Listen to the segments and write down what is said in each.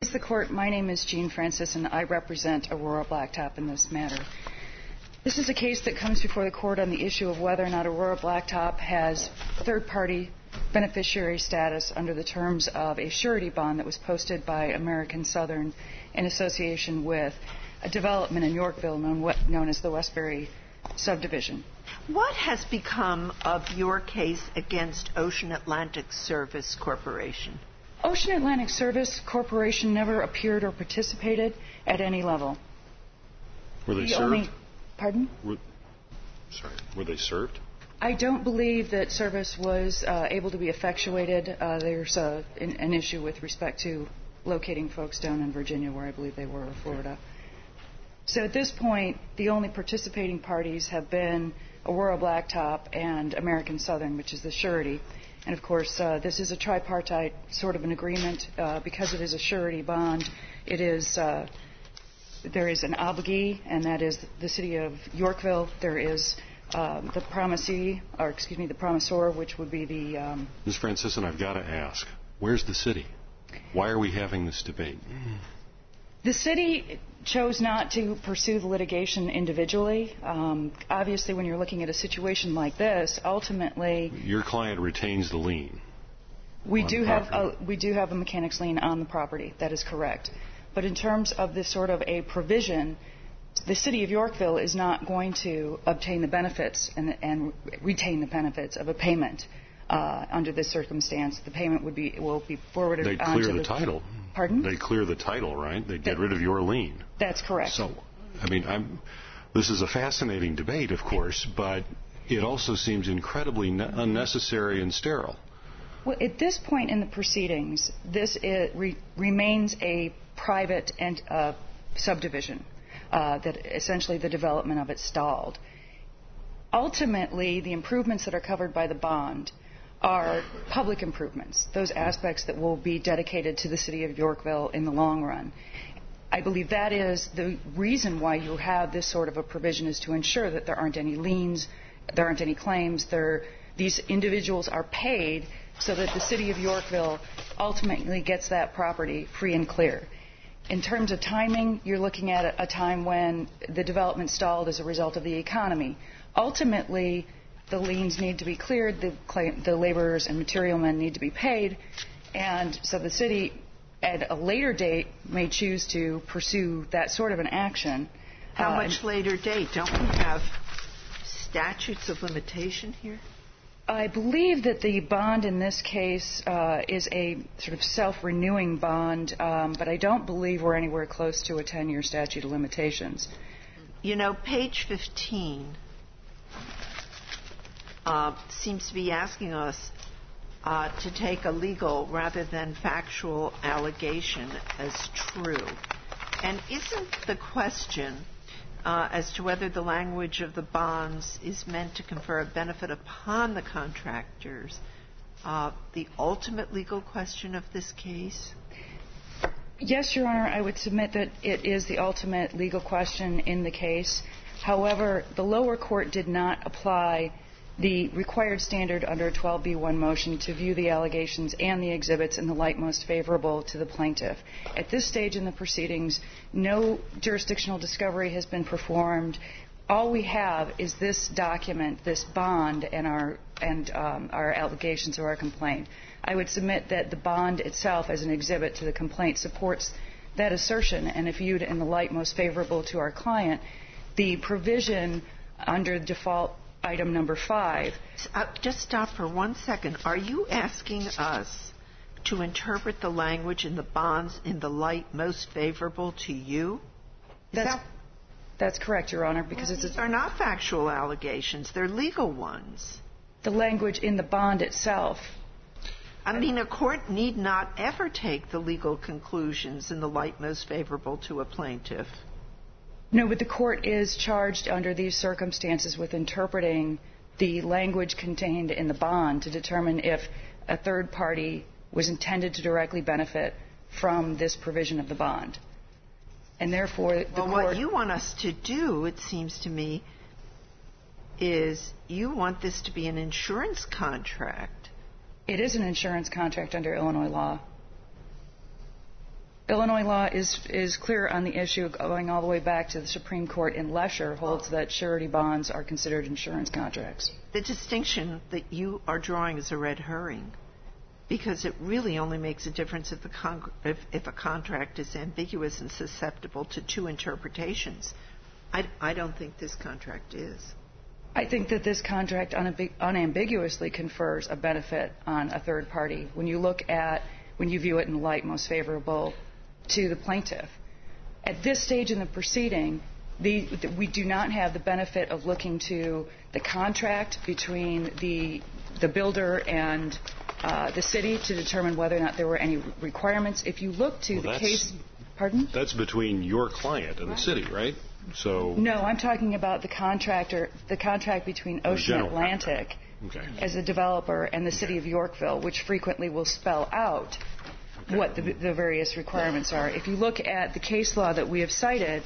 The court, my name is Jean Francis, and I represent Aurora Blacktop in this matter. This is a case that comes before the court on the issue of whether or not Aurora Blacktop has third-party beneficiary status under the terms of a surety bond that was posted by American Southern in association with a development in Yorkville known as the Westbury subdivision. What has become of your case against Ocean Atlantic Service Corporation? Ocean Atlantic Service Corporation never appeared or participated at any level. Were they served? Pardon? Were they served? I don't believe that service was able to be effectuated. There's an issue with respect to locating folks down in Virginia, where I believe they were, or Florida. So at this point, the only participating parties have been Aurora Blacktop and American Southern, which is the surety. And, of course, this is a tripartite sort of an agreement. Because it is a surety bond, it is there is an obligee, and that is the city of Yorkville. There is the promisee, or excuse me, the promisor, which would be the... Ms. Francis, and I've got to ask, where's the city? Why are we having this debate? The city chose not to pursue the litigation individually. Obviously, when you're looking at a situation like this, ultimately... Your client retains the lien. We do have a mechanic's lien on the property. That is correct. But in terms of this sort of a provision, the city of Yorkville is not going to obtain the benefits and retain the benefits of a payment under this circumstance. The payment will be forwarded They'd onto clear the title. Pardon? They clear the title, right? They get rid of your lien. That's correct. So, I mean, this is a fascinating debate, of course, but it also seems incredibly unnecessary and sterile. Well, at this point in the proceedings, this remains a private subdivision that essentially the development of it stalled. Ultimately, the improvements that are covered by the bond are public improvements, those aspects that will be dedicated to the city of Yorkville in the long run. I believe that is the reason why you have this sort of a provision, is to ensure that there aren't any liens, there aren't any claims, these individuals are paid so that the city of Yorkville ultimately gets that property free and clear. In terms of timing, you're looking at a time when the development stalled as a result of the economy. Ultimately, the liens need to be cleared, the laborers and material men need to be paid, and so the city at a later date may choose to pursue that sort of an action. How much later date? Don't we have statutes of limitation here? I believe that the bond in this case is a sort of self-renewing bond, but I don't believe we're anywhere close to a 10-year statute of limitations. You know, page 15 seems to be asking us to take a legal rather than factual allegation as true. And isn't the question as to whether the language of the bonds is meant to confer a benefit upon the contractors the ultimate legal question of this case? Yes, Your Honor, I would submit that it is the ultimate legal question in the case. However, the lower court did not apply the required standard under a 12b1 motion to view the allegations and the exhibits in the light most favorable to the plaintiff. At this stage in the proceedings, no jurisdictional discovery has been performed. All we have is this document, this bond, and our allegations or our complaint. I would submit that the bond itself as an exhibit to the complaint supports that assertion, and if viewed in the light most favorable to our client, the provision under default item number 5. Just stop for 1 second. Are you asking us to interpret the language in the bonds in the light most favorable to you? That's correct, Your Honor, because these are not factual allegations. They're legal ones. The language in the bond itself. I mean, a court need not ever take the legal conclusions in the light most favorable to a plaintiff. No, but the court is charged under these circumstances with interpreting the language contained in the bond to determine if a third party was intended to directly benefit from this provision of the bond. And therefore, the court... what you want us to do, it seems to me, is you want this to be an insurance contract. It is an insurance contract under Illinois law. Illinois law is clear on the issue, going all the way back to the Supreme Court in Lesher holds that surety bonds are considered insurance contracts. The distinction that you are drawing is a red herring, because it really only makes a difference if a contract is ambiguous and susceptible to two interpretations. I don't think this contract is. I think that this contract unambiguously confers a benefit on a third party when you view it in the light most favorable to the plaintiff. At this stage in the proceeding, we do not have the benefit of looking to the contract between the builder and the city to determine whether or not there were any requirements. If you look to the case... Pardon? That's between your client and the city, right? So no, I'm talking about the contract between Ocean Atlantic as a developer and the city of Yorkville, which frequently will spell out what the various requirements are. If you look at the case law that we have cited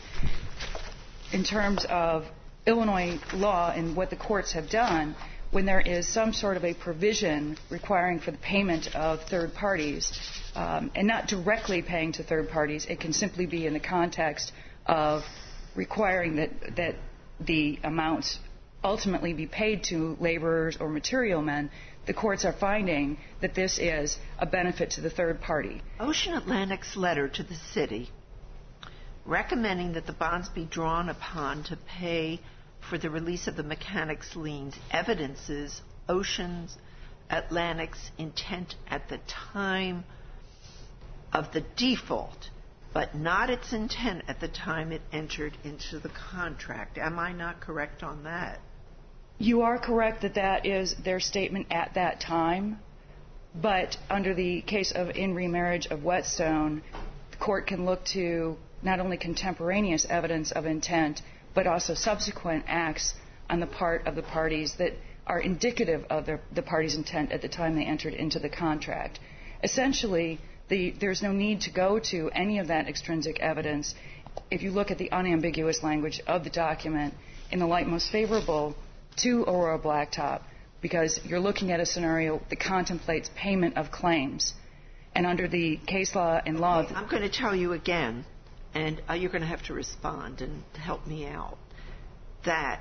in terms of Illinois law and what the courts have done, when there is some sort of a provision requiring for the payment of third parties, and not directly paying to third parties, it can simply be in the context of requiring that the amounts ultimately be paid to laborers or material men, the courts are finding that this is a benefit to the third party. Ocean Atlantic's letter to the city recommending that the bonds be drawn upon to pay for the release of the mechanics liens evidences Ocean Atlantic's intent at the time of the default, but not its intent at the time it entered into the contract. Am I not correct on that? You are correct that is their statement at that time, but under the case of in remarriage of Whetstone, the court can look to not only contemporaneous evidence of intent, but also subsequent acts on the part of the parties that are indicative of the parties' intent at the time they entered into the contract. Essentially, there's no need to go to any of that extrinsic evidence if you look at the unambiguous language of the document in the light most favorable to Aurora Blacktop, because you're looking at a scenario that contemplates payment of claims. And under the case law and law... I'm going to tell you again, and you're going to have to respond and help me out, that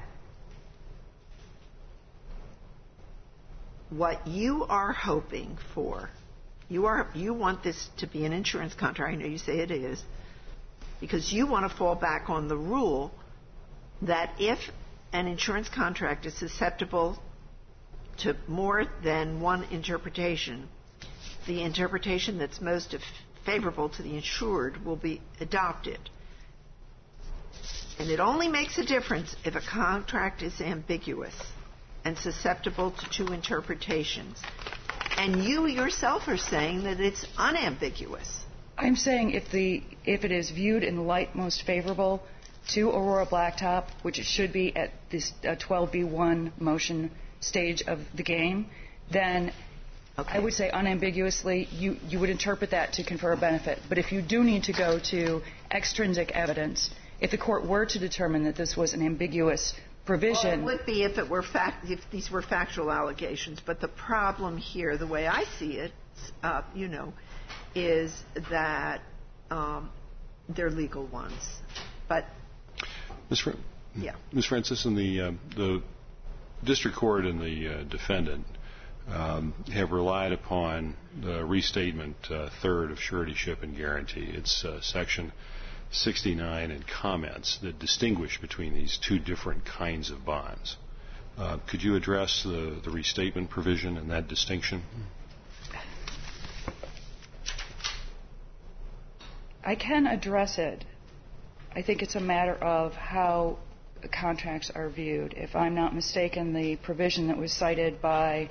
what you are hoping for, you want this to be an insurance contract. I know you say it is, because you want to fall back on the rule that if an insurance contract is susceptible to more than one interpretation, the interpretation that's most favorable to the insured will be adopted. And it only makes a difference if a contract is ambiguous and susceptible to two interpretations. And you yourself are saying that it's unambiguous. I'm saying if it is viewed in the light most favorable to Aurora Blacktop, which it should be at this 12B1 motion stage of the game, then I would say unambiguously you would interpret that to confer a benefit. But if you do need to go to extrinsic evidence, if the court were to determine that this was an ambiguous provision... Well, it would be if if these were factual allegations. But the problem here, the way I see it, is that they're legal ones. But Ms. Francis, and the district court and the defendant have relied upon the restatement third of suretyship and guarantee. It's section 69 and comments that distinguish between these two different kinds of bonds. Could you address the restatement provision and that distinction? I can address it. I think it's a matter of how contracts are viewed. If I'm not mistaken, the provision that was cited by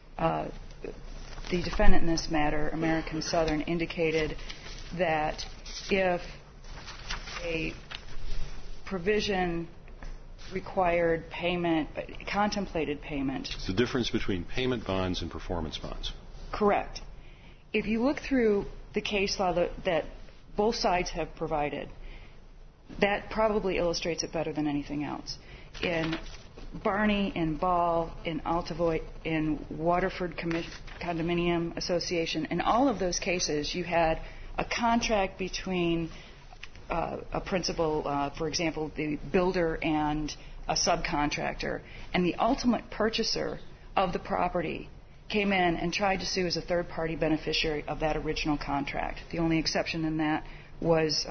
the defendant in this matter, American Southern, indicated that if a provision required payment, contemplated payment... It's the difference between payment bonds and performance bonds. Correct. If you look through the case law that both sides have provided, that probably illustrates it better than anything else. In Barney, in Ball, in Altavoy, in Waterford Condominium Association, in all of those cases, you had a contract between a principal, for example, the builder and a subcontractor, and the ultimate purchaser of the property came in and tried to sue as a third-party beneficiary of that original contract. The only exception in that was,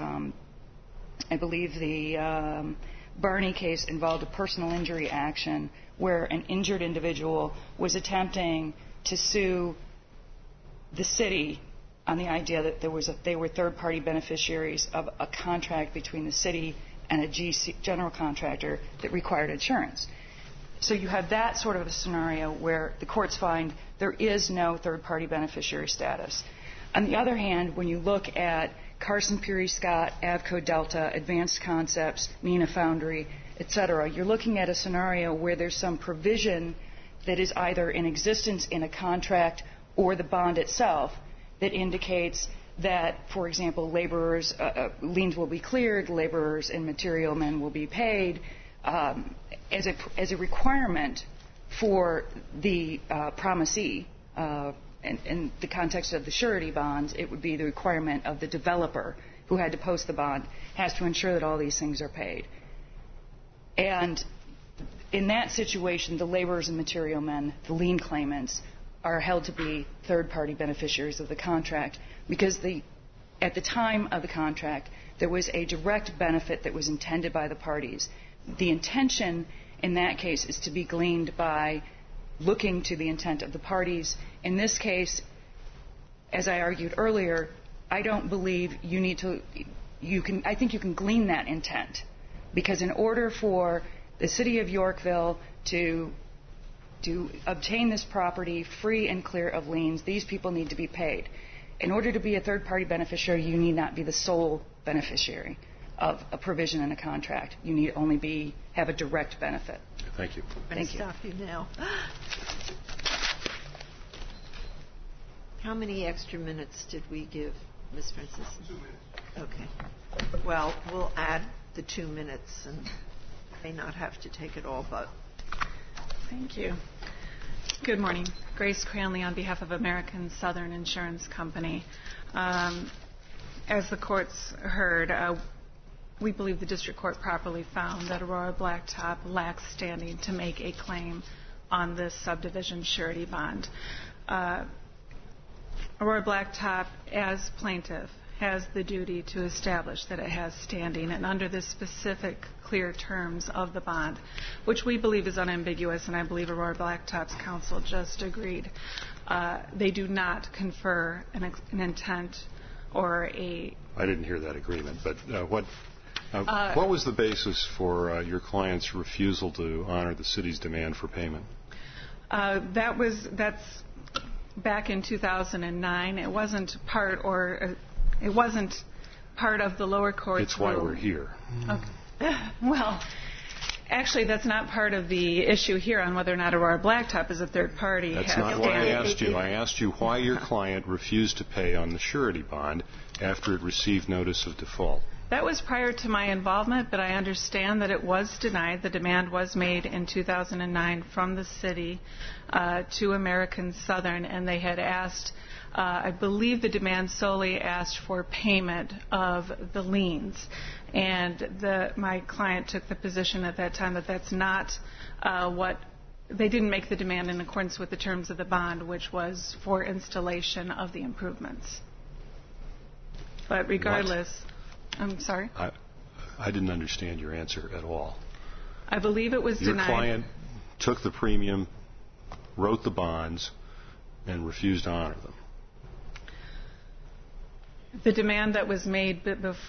I believe, the Barney case involved a personal injury action where an injured individual was attempting to sue the city on the idea that they were third-party beneficiaries of a contract between the city and a general contractor that required insurance. So you have that sort of a scenario where the courts find there is no third-party beneficiary status. On the other hand, when you look at Carson Peary Scott, Avco Delta, Advanced Concepts, Neenah Foundry, etc., you're looking at a scenario where there's some provision that is either in existence in a contract or the bond itself that indicates that, for example, laborers, liens will be cleared, laborers and material men will be paid as a requirement for the promisee. In the context of the surety bonds, it would be the requirement of the developer who had to post the bond has to ensure that all these things are paid. And in that situation, the laborers and material men, the lien claimants, are held to be third-party beneficiaries of the contract because at the time of the contract, there was a direct benefit that was intended by the parties. The intention in that case is to be gleaned by looking to the intent of the parties. In this case, as I argued earlier, I don't believe you need to. I think you can glean that intent because in order for the city of Yorkville to obtain this property free and clear of liens, these people need to be paid. In order to be a third-party beneficiary, you need not be the sole beneficiary of a provision in a contract. You need only have a direct benefit. Thank you. Thank you. Stop you now. How many extra minutes did we give, Ms. Francis? 2 minutes. Okay. Well, we'll add the 2 minutes and may not have to take it all, but. Thank you. Good morning. Grace Cranley on behalf of American Southern Insurance Company. As the courts heard, we believe the district court properly found that Aurora Blacktop lacks standing to make a claim on this subdivision surety bond. Aurora Blacktop, as plaintiff, has the duty to establish that it has standing and under the specific clear terms of the bond, which we believe is unambiguous, and I believe Aurora Blacktop's counsel just agreed. They do not confer an intent or a... I didn't hear that agreement, but what was the basis for your client's refusal to honor the city's demand for payment? That's back in 2009. It wasn't part of the lower court's It's why rule. we're here. Okay. Well, actually, that's not part of the issue here on whether or not Aurora Blacktop is a third party. That's not what I asked you. I asked you why your client refused to pay on the surety bond after it received notice of default. That was prior to my involvement, but I understand that it was denied. The demand was made in 2009 from the city to American Southern, and they had asked, I believe the demand solely asked for payment of the liens. And my client took the position at that time that that's not they didn't make the demand in accordance with the terms of the bond, which was for installation of the improvements. But regardless... What? I'm sorry? I didn't understand your answer at all. I believe it was Your denied. Your client took the premium, wrote the bonds, and refused to honor them. The demand that was made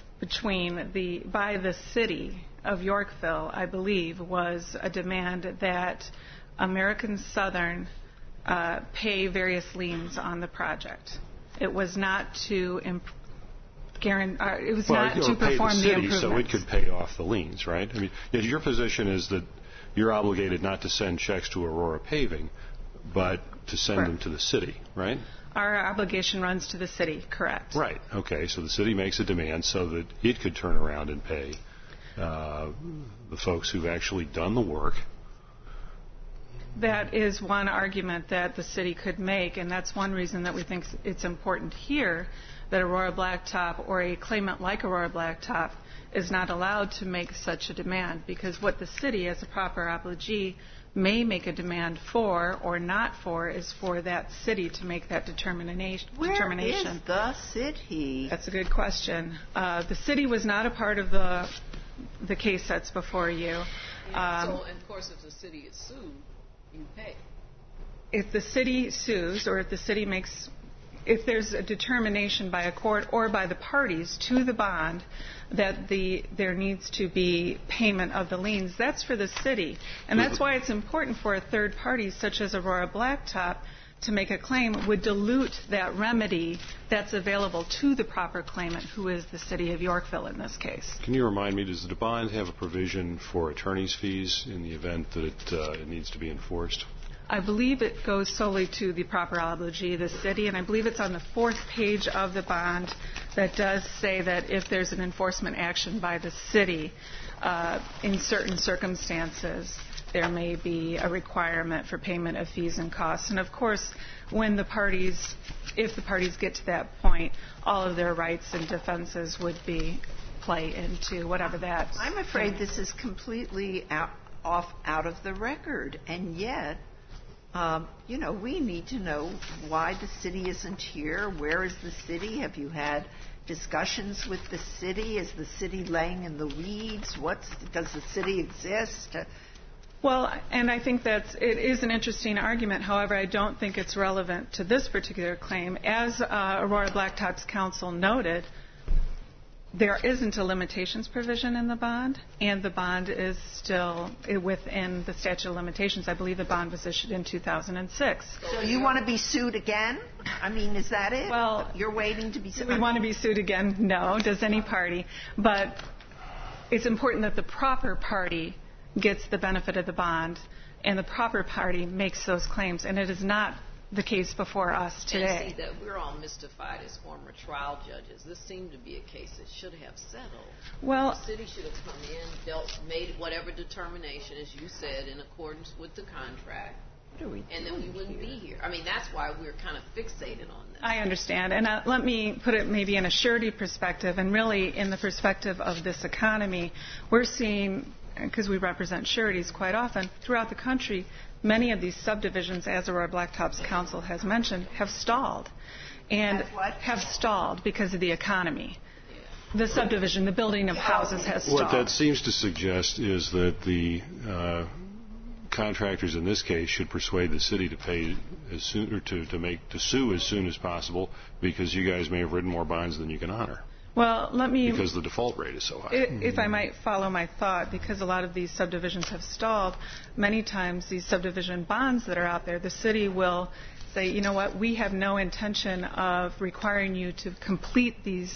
by the city of Yorkville, I believe, was a demand that American Southern pay various liens on the project. It was not to perform the improvements. So it could pay off the liens, right? I mean, your position is that you're obligated not to send checks to Aurora Paving, but to send them to the city, right? Our obligation runs to the city, correct. Right. Okay. So the city makes a demand so that it could turn around and pay the folks who've actually done the work. That is one argument that the city could make, and that's one reason that we think it's important here that Aurora Blacktop or a claimant like Aurora Blacktop is not allowed to make such a demand, because what the city, as a proper obligee, may make a demand for or not for is for that city to make that determination. Where is the city? That's a good question. The city was not a part of the case that's before you. So, and of course, if the city is sued, you pay. If the city sues, or if the city if there's a determination by a court or by the parties to the bond that there needs to be payment of the liens, that's for the city. And that's why it's important for a third party, such as Aurora Blacktop, to make a claim would dilute that remedy that's available to the proper claimant, who is the city of Yorkville in this case. Can you remind me, does the bond have a provision for attorney's fees in the event that it needs to be enforced? I believe it goes solely to the proper obligee, the city, and I believe it's on the 4th page of the bond that does say that if there's an enforcement action by the city, in certain circumstances, there may be a requirement for payment of fees and costs. And of course, if the parties get to that point, all of their rights and defenses would play into whatever that. I'm afraid this is completely out of the record, and yet, we need to know why the city isn't here. Where is the city? Have you had discussions with the city? Is the city laying in the weeds? Does the city exist? Well, and I think it is an interesting argument. However, I don't think it's relevant to this particular claim. As Aurora Blacktop's counsel noted, there isn't a limitations provision in the bond, and the bond is still within the statute of limitations. I believe the bond was issued in 2006. So you want to be sued again? I mean, is that it? Well, you're waiting to be sued. Do we want to be sued again? No. Does any party? But it's important that the proper party gets the benefit of the bond, and the proper party makes those claims, and it is not the case before us today. And see that we're all mystified as former trial judges. This seemed to be a case that should have settled. Well, the city should have come in, made whatever determination, as you said, in accordance with the contract, and then we wouldn't be here. I mean, that's why we're kind of fixated on this. I understand. And let me put it maybe in a surety perspective, and really in the perspective of this economy. We're seeing, because we represent sureties quite often, throughout the country, many of these subdivisions, as Aurora Blacktop's counsel has mentioned, have stalled. And have stalled because of the economy. The subdivision, the building of houses has stalled. What that seems to suggest is that the contractors in this case should persuade the city to pay as soon, or to sue as soon as possible, because you guys may have written more bonds than you can honor. Well, because the default rate is so high. If I might follow my thought, because a lot of these subdivisions have stalled, many times these subdivision bonds that are out there, the city will say, you know what, we have no intention of requiring you to complete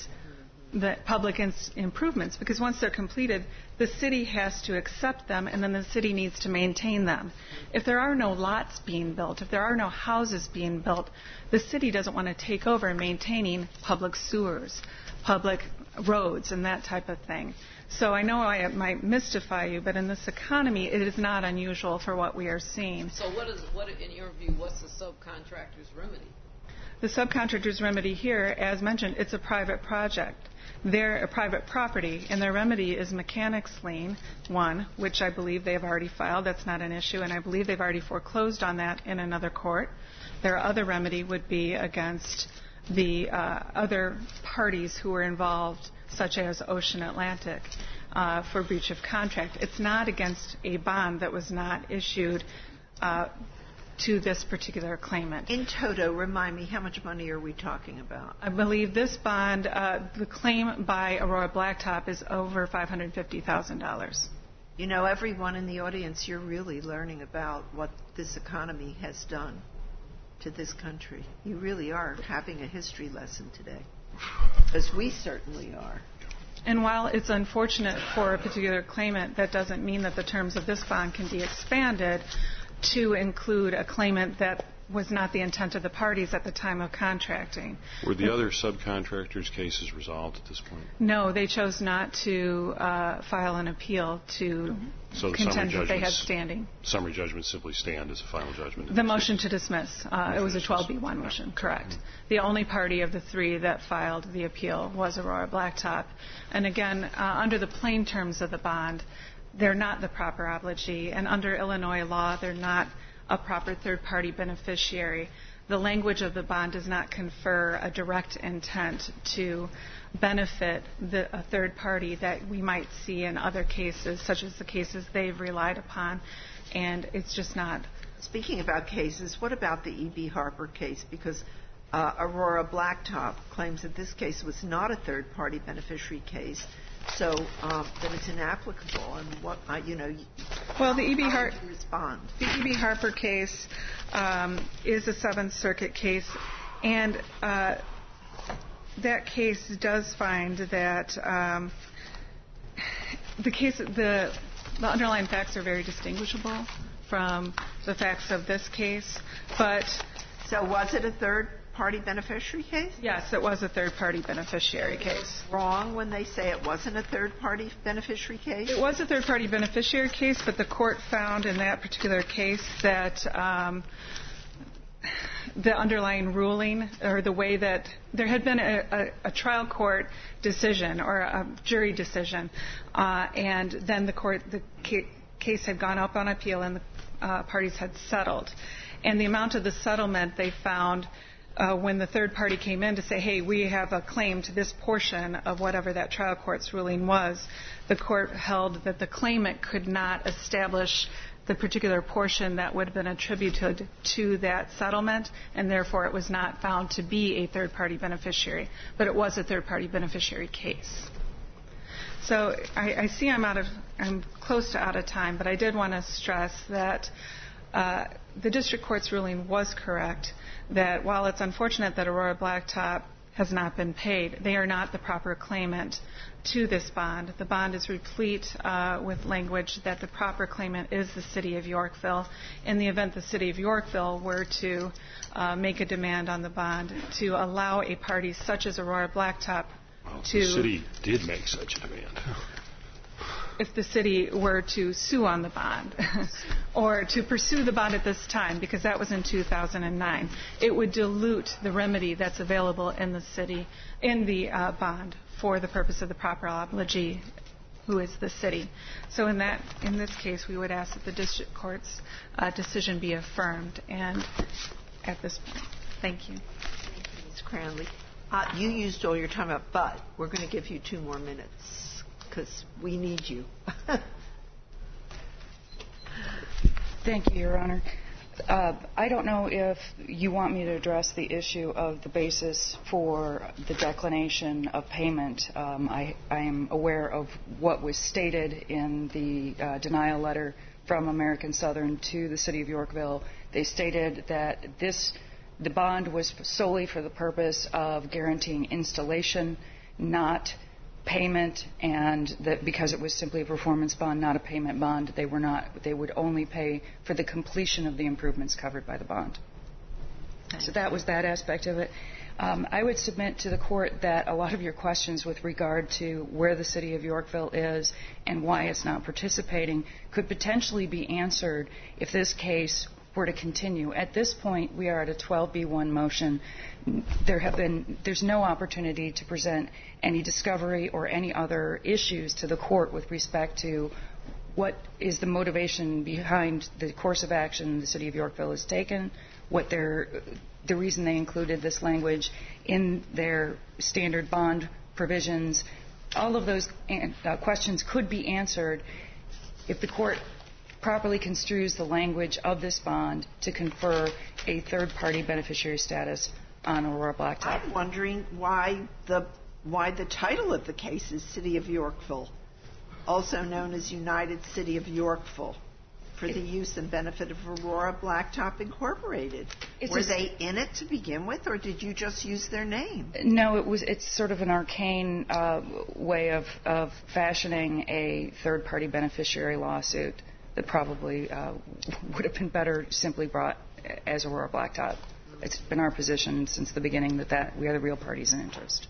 the public improvements, because once they're completed, the city has to accept them, and then the city needs to maintain them. If there are no lots being built, if there are no houses being built, the city doesn't want to take over maintaining public sewers, public roads, and that type of thing. So I know I might mystify you, but in this economy, it is not unusual for what we are seeing. So what, in your view, what's the subcontractor's remedy? The subcontractor's remedy here, as mentioned, it's a private project. They're a private property, and their remedy is mechanics lien, one, which I believe they have already filed. That's not an issue, and I believe they've already foreclosed on that in another court. Their other remedy would be against the other parties who were involved, such as Ocean Atlantic, for breach of contract. It's not against a bond that was not issued to this particular claimant. In toto, remind me, how much money are we talking about? I believe this bond, the claim by Aurora Blacktop is over $550,000. You know, everyone in the audience, you're really learning about what this economy has done to this country. You really are having a history lesson today, as we certainly are. And while it's unfortunate for a particular claimant, that doesn't mean that the terms of this bond can be expanded to include a claimant that was not the intent of the parties at the time of contracting. Were the other subcontractors' cases resolved at this point? No, they chose not to file an appeal to contend that they had standing. Summary judgments simply stand as a final judgment? The motion to dismiss. It was a 12B1 motion, correct. Mm-hmm. The only party of the three that filed the appeal was Aurora Blacktop. And again, under the plain terms of the bond, they're not the proper obligee, and under Illinois law, they're not a proper third-party beneficiary. The language of the bond does not confer a direct intent to benefit a third party that we might see in other cases, such as the cases they've relied upon, and it's just not. Speaking about cases, what about the E.B. Harper case? Because Aurora Blacktop claims that this case was not a third-party beneficiary case, so that it's inapplicable. And what well, the E.B. Harper case is a Seventh Circuit case, and that case does find that the underlying facts are very distinguishable from the facts of this case. But so was it a third-party beneficiary case? Yes, it was a third-party beneficiary case. Wrong when they say it wasn't a third-party beneficiary case? It was a third-party beneficiary case, but the court found in that particular case that the underlying ruling, or the way that there had been a trial court decision or a jury decision, and then the case had gone up on appeal and the parties had settled. And the amount of the settlement they found when the third party came in to say, hey, we have a claim to this portion of whatever that trial court's ruling was, the court held that the claimant could not establish the particular portion that would have been attributed to that settlement, and therefore it was not found to be a third-party beneficiary, but it was a third-party beneficiary case. So I see I'm close to out of time, but I did want to stress that the district court's ruling was correct, that while it's unfortunate that Aurora Blacktop has not been paid, they are not the proper claimant to this bond. The bond is replete with language that the proper claimant is the City of Yorkville. In the event the City of Yorkville were to make a demand on the bond to allow a party such as Aurora Blacktop to... The city did make such a demand. If the city were to sue on the bond or to pursue the bond at this time, because that was in 2009, it would dilute the remedy that's available in the city, in the bond, for the purpose of the proper obligee, who is the city. So in this case, we would ask that the district court's decision be affirmed. And at this point, thank you. Thank you, Ms. Cranley. You used all your time up, but we're going to give you 2 more minutes, because we need you. Thank you, Your Honor. I don't know if you want me to address the issue of the basis for the declination of payment. I am aware of what was stated in the denial letter from American Southern to the City of Yorkville. They stated that the bond was solely for the purpose of guaranteeing installation, not payment, and that because it was simply a performance bond, not a payment bond, they would only pay for the completion of the improvements covered by the bond. So that was that aspect of it. I would submit to the court that a lot of your questions with regard to where the City of Yorkville is and why it's not participating could potentially be answered if this case were to continue. At this point, we are at a 12B1 motion. There's no opportunity to present any discovery or any other issues to the court with respect to what is the motivation behind the course of action the City of Yorkville has taken, what the reason they included this language in their standard bond provisions. All of those questions could be answered if the court properly construes the language of this bond to confer a third-party beneficiary status on Aurora Blacktop. I'm wondering why the title of the case is City of Yorkville, also known as United City of Yorkville, for the use and benefit of Aurora Blacktop Incorporated. Were they in it to begin with, or did you just use their name? No, it's sort of an arcane way of fashioning a third-party beneficiary lawsuit that probably would have been better simply brought as Aurora Blacktop. It's been our position since the beginning that we are the real parties in interest.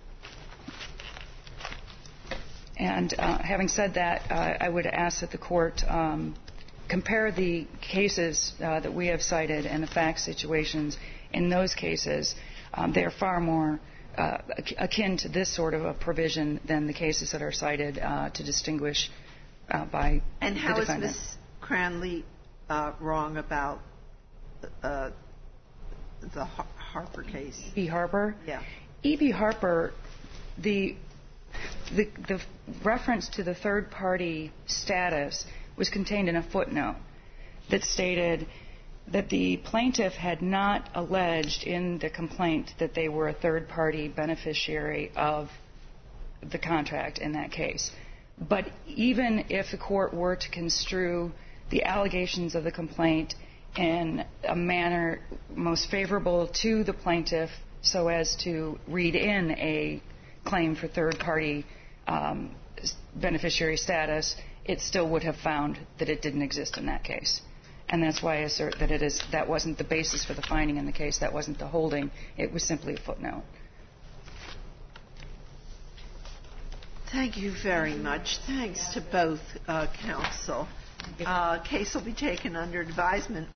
And having said that, I would ask that the court compare the cases that we have cited and the fact situations in those cases. They are far more akin to this sort of a provision than the cases that are cited to distinguish by and the how defendant. is Ms. Cranley wrong about the Harper case? E.B. Harper? Yeah. E.B. Harper, the reference to the third-party status was contained in a footnote that stated that the plaintiff had not alleged in the complaint that they were a third-party beneficiary of the contract in that case. But even if the court were to construe the allegations of the complaint in a manner most favorable to the plaintiff so as to read in a claim for third-party beneficiary status, it still would have found that it didn't exist in that case. And that's why I assert that that wasn't the basis for the finding in the case. That wasn't the holding. It was simply a footnote. Thank you very much. Thanks to both counsel. Case will be taken under advisement.